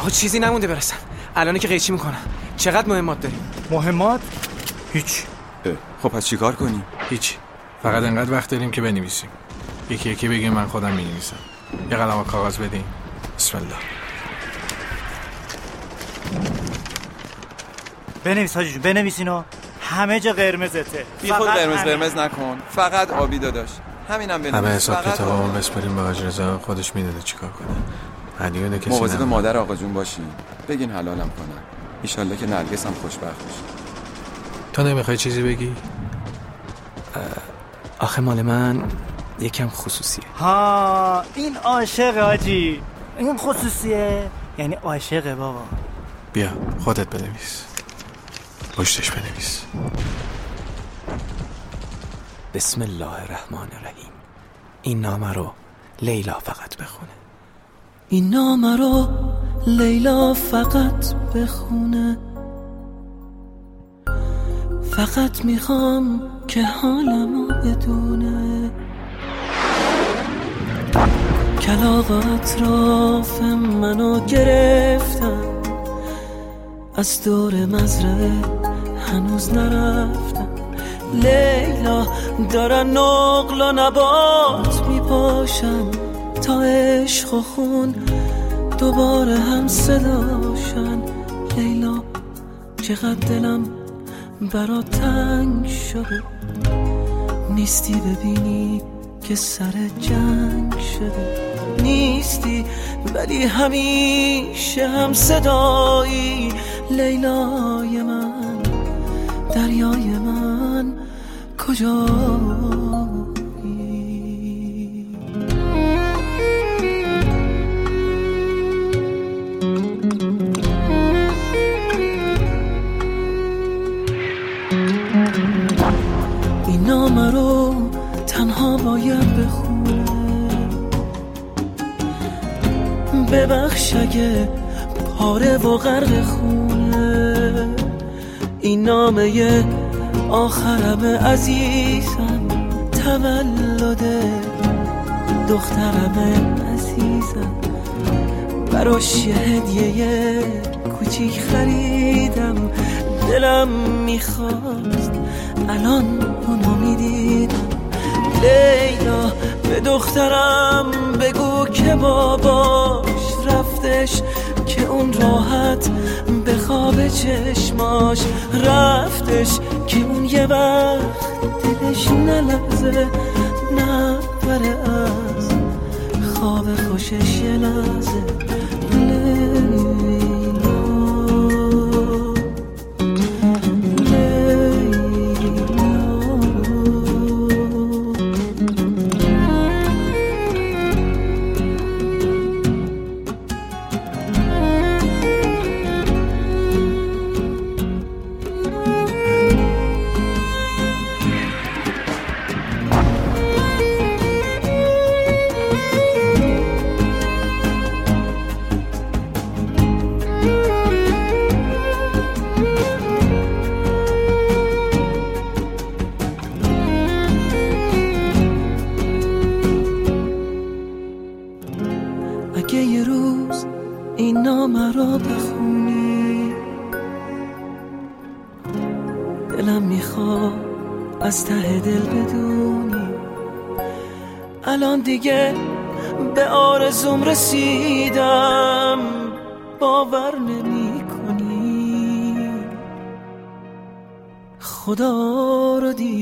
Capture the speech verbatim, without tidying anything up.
آقا چیزی نمونده برسم. الان که قیچی میکنم. چقدر مهمات داریم؟ مهمات؟ هیچ. خب پس چیکار کنیم؟ هیچ. فقط انقدر وقت داریم که بنویسیم. یکی یکی بگیم من خودم می‌نویسم. یه قلم و کاغذ بدین. بسم الله. بنویس حاجی جون، بنویس اینو. همه جا قرمزته. بی خود قرمز قرمز نکن. فقط آبی داداش. همینم بنویس. همه حساب کتابمون بسپاریم به حاج رضا، خودش میدونه چیکار کنه. هدیه کسی مواظب مادر آقا جون باشین. بگین حلالم کنن. ان شاءالله که نرگس هم خوشبخت بشه. تو نمیخوای چیزی بگی؟ آخه مال من یکم خصوصیه. ها این عاشق حاجی. این خصوصیه یعنی عاشقه بابا. بیا خودت بنویس. پشتش بنویس. بسم الله الرحمن الرحیم. این نامه رو لیلا فقط بخونه. این نامه رو لیلا فقط بخونه. فقط میخوام که حالمو بدونه. کلاغ اطراف منو گرفتن، از دور مزرعه هنوز نرفتن. لیلا دارن نقل و نبات میپاشن، تا عشق و خون دوباره هم صداشن. لیلا چقدر دلم برا تنگ شده، نیستی ببینی که سر جنگ شده. نیستی ولی همیشه هم صدایی. لیلای من، دریای من، کجایی؟ این نامه رو تنها باید بخونه. ببخش اگه پاره و غرق خونه. این نامه آخرم عزیزم، تولد دخترم عزیزم. براش یه هدیه کوچیک خریدم، دلم میخواست الان اونو میدیدم. لیلا به دخترم بگو که باباش رفتش، که اون راحت به خواب چشماش رفتش، که اون یه وقت دلش نلرزه نبره از خواب خوشش یه لحظه. اگه یه روز این نامه رو بخونی، دلم میخواد از ته دل بدونی الان دیگه به آرزوم رسیدم. باور نمی کنی خدا رو دیدم.